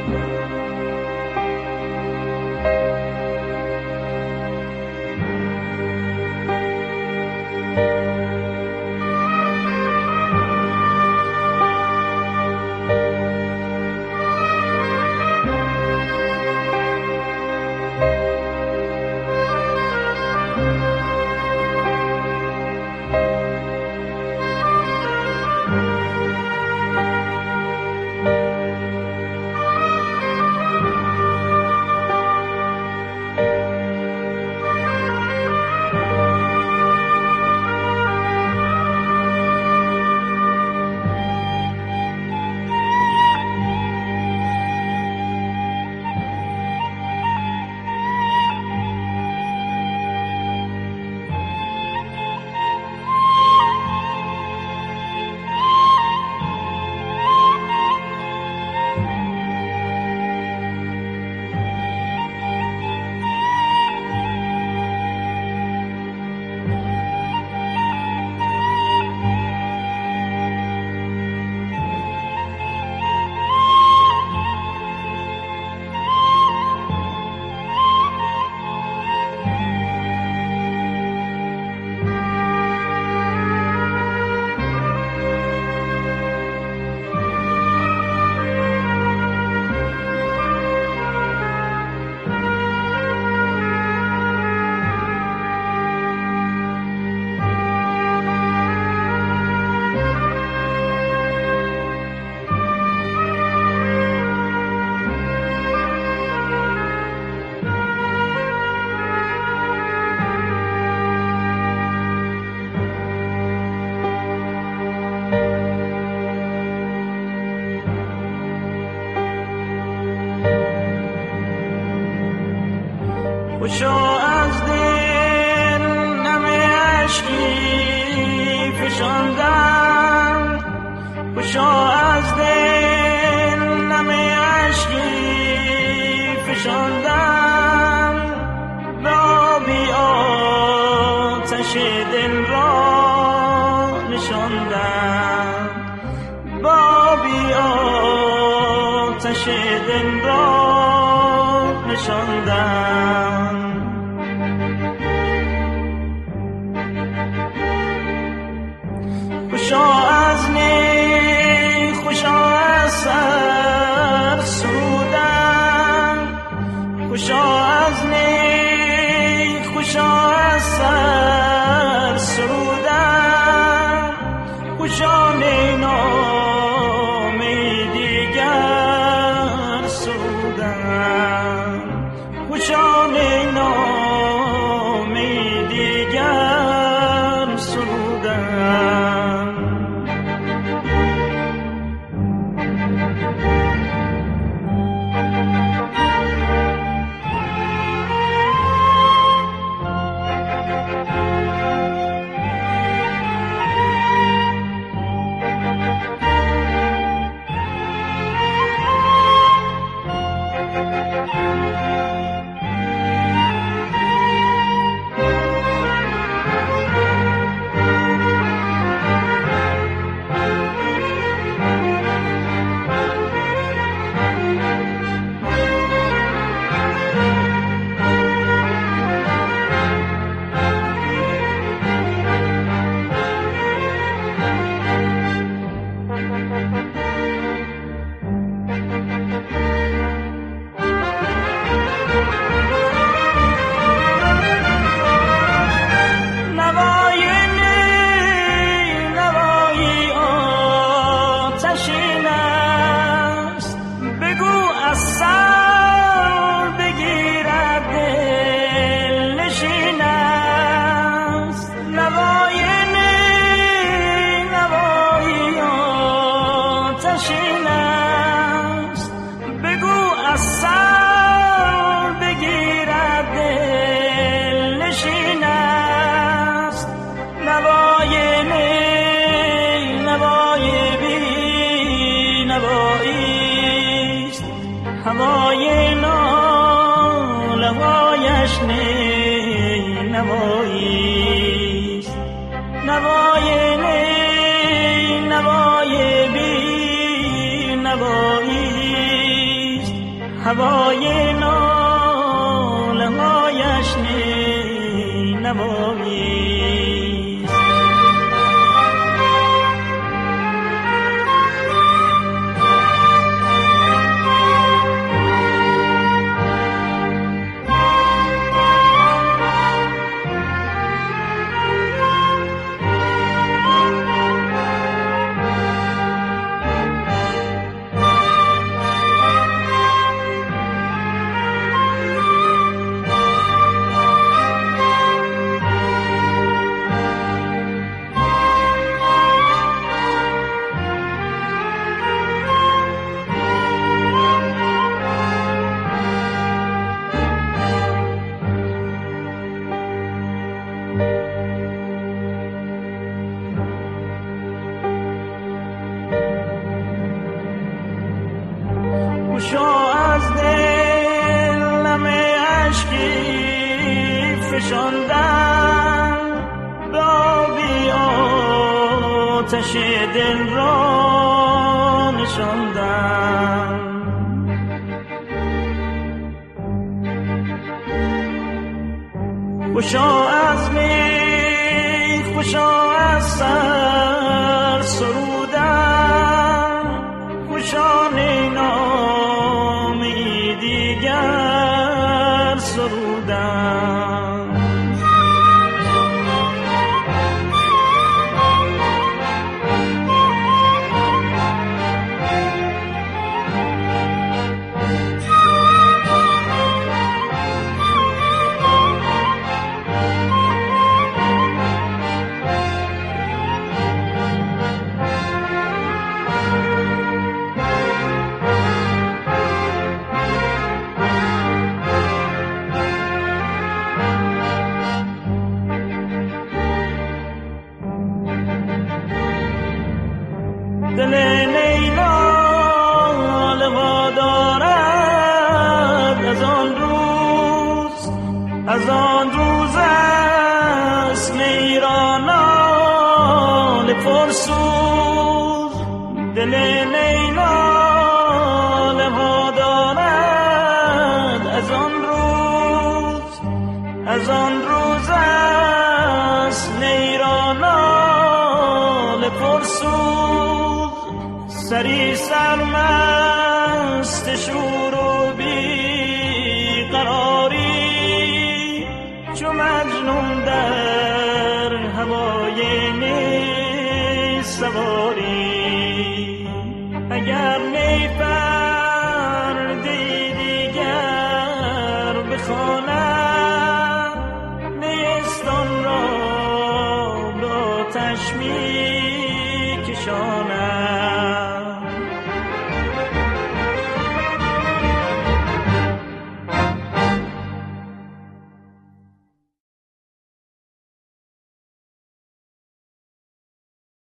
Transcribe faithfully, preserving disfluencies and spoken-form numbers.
خوشا از دل نم عشقی فشاندم، خوشا از دل نم عشقی فشاندم، بابی آتش دل را نشاندم، بابی آتش دل را نشاندم. خوشا از نی خوشا از سر سرودم، خوشا از نی خوشا از سر سرودم، خوشا نی نامی دیگر سرودم، خوشا نی نامی دیگر سرودم. هوای نال هوایش نی نواییست، نوای نی نوای بی نواییست. هوای ناله هایش نی نوایی گشا از دل نم اشکی فشاندم به آبی آتش دل را نشاندم گشا از می گشا از سر سرودم گشا نامی دیگر سرودم دل لیلا لوا دارد از آن روز از آن روز است لیلا ناله پرسوز دل لیلا لوا دارد از آن روز از آن روز است لیلا ناله پرسوز سری سرمست شور و بی قراری چو مجنون در هوای نی سواری اگر نی